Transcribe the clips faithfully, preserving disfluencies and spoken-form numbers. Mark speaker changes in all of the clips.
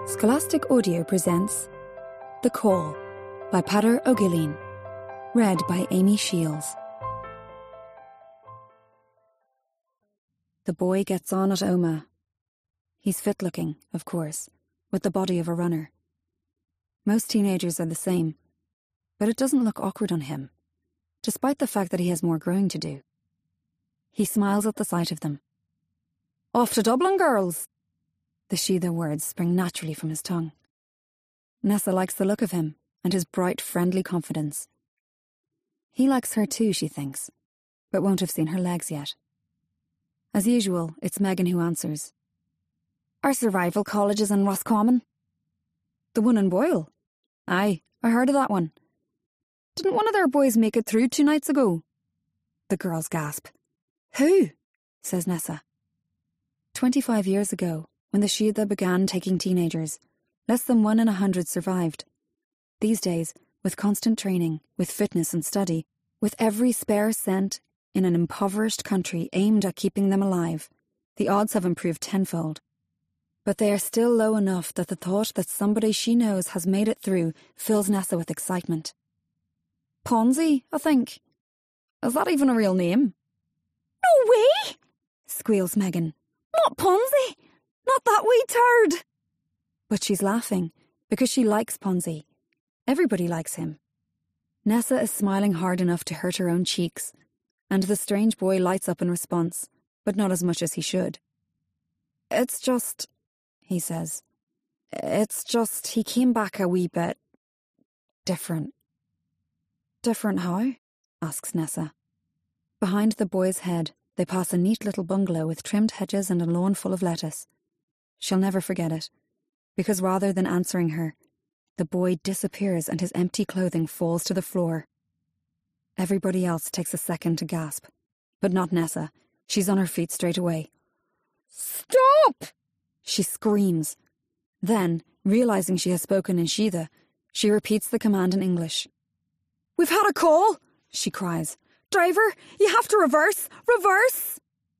Speaker 1: Scholastic Audio presents The Call by Peadar Ó Gilleán, read by Amy Shields. The boy gets on at Omagh. He's fit-looking, of course, with the body of a runner. Most teenagers are the same, but it doesn't look awkward on him, despite the fact that he has more growing to do. He smiles at the sight of them. "Off to Dublin, girls!" The Síodha words spring naturally from his tongue. Nessa likes the look of him and his bright, friendly confidence. He likes her too, she thinks, but won't have seen her legs yet. As usual, it's Megan who answers. "Our survival college is in Roscommon." "The one in Boyle?" "Aye, I heard of that one. Didn't one of their boys make it through two nights ago?" The girls gasp. "Who?" says Nessa. Twenty-five years ago, when the Síodha began taking teenagers, less than one in a hundred survived. These days, with constant training, with fitness and study, with every spare cent in an impoverished country aimed at keeping them alive, the odds have improved tenfold. But they are still low enough that the thought that somebody she knows has made it through fills Nessa with excitement. "Ponzi, I think. Is that even a real name?" "No way!" squeals Megan. "Not Ponzi! Not that wee turd!" But she's laughing, because she likes Ponzi. Everybody likes him. Nessa is smiling hard enough to hurt her own cheeks, and the strange boy lights up in response, but not as much as he should. "It's just," he says, "it's just he came back a wee bit different." "Different how?" asks Nessa. Behind the boy's head, they pass a neat little bungalow with trimmed hedges and a lawn full of lettuce. She'll never forget it, because rather than answering her, the boy disappears and his empty clothing falls to the floor. Everybody else takes a second to gasp, but not Nessa. She's on her feet straight away. "Stop!" she screams. Then, realising she has spoken in Síodha, she repeats the command in English. "We've had a call!" she cries. "Driver, you have to reverse! Reverse!"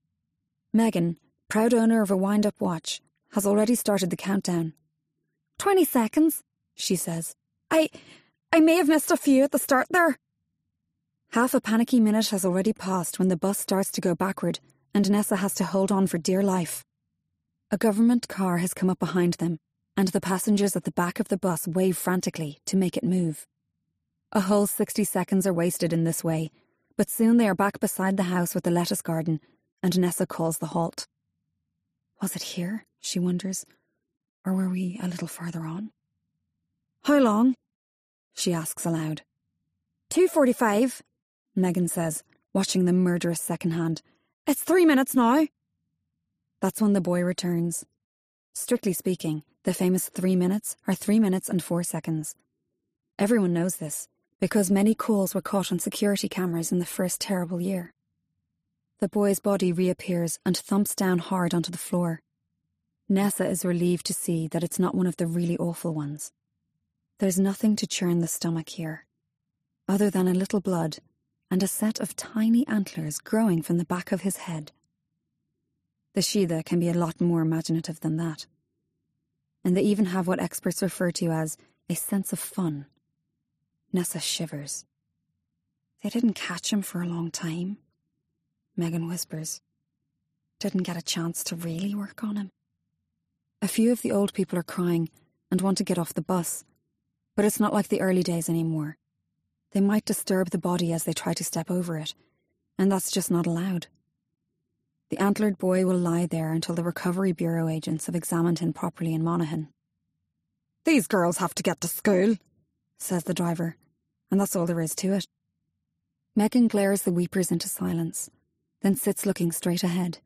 Speaker 1: Megan, proud owner of a wind-up watch, has already started the countdown. Twenty seconds, she says. I... I may have missed a few at the start there." Half a panicky minute has already passed when the bus starts to go backward and Nessa has to hold on for dear life. A government car has come up behind them, and the passengers at the back of the bus wave frantically to make it move. A whole sixty seconds are wasted in this way, but soon they are back beside the house with the lettuce garden, and Nessa calls the halt. Was it here, she wonders, or were we a little farther on? "How long?" she asks aloud. two forty-five, Megan says, watching the murderous second hand. "It's three minutes now." That's when the boy returns. Strictly speaking, the famous three minutes are three minutes and four seconds. Everyone knows this, because many calls were caught on security cameras in the first terrible year. The boy's body reappears and thumps down hard onto the floor. Nessa is relieved to see that it's not one of the really awful ones. There's nothing to churn the stomach here, other than a little blood and a set of tiny antlers growing from the back of his head. The Síodha can be a lot more imaginative than that. And they even have what experts refer to as a sense of fun. Nessa shivers. "They didn't catch him for a long time," Megan whispers. "Didn't get a chance to really work on him." A few of the old people are crying and want to get off the bus, but it's not like the early days anymore. They might disturb the body as they try to step over it, and that's just not allowed. The antlered boy will lie there until the Recovery Bureau agents have examined him properly in Monaghan. "These girls have to get to school," says the driver, and that's all there is to it. Megan glares the weepers into silence, then sits looking straight ahead.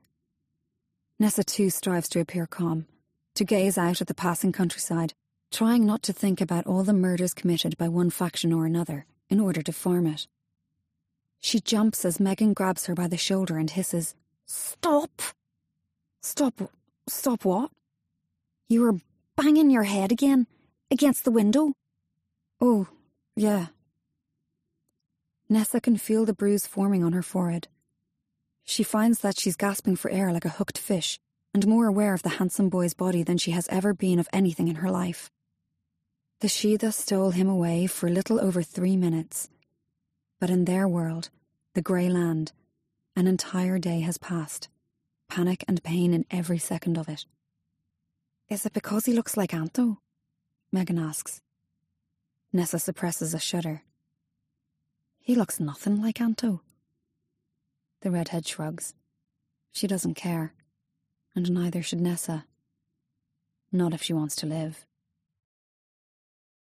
Speaker 1: Nessa too strives to appear calm, to gaze out at the passing countryside, trying not to think about all the murders committed by one faction or another in order to form it. She jumps as Megan grabs her by the shoulder and hisses, "Stop!" "Stop? Stop what?" "You were banging your head again, against the window." "Oh, yeah." Nessa can feel the bruise forming on her forehead. She finds that she's gasping for air like a hooked fish, and more aware of the handsome boy's body than she has ever been of anything in her life. The Sheedah stole him away for a little over three minutes, but in their world, the grey land, an entire day has passed, panic and pain in every second of it. Is it because he looks like Anto? Megan asks. Nessa suppresses a shudder. He looks nothing like Anto. The redhead shrugs. She doesn't care, and neither should Nessa. Not if she wants to live.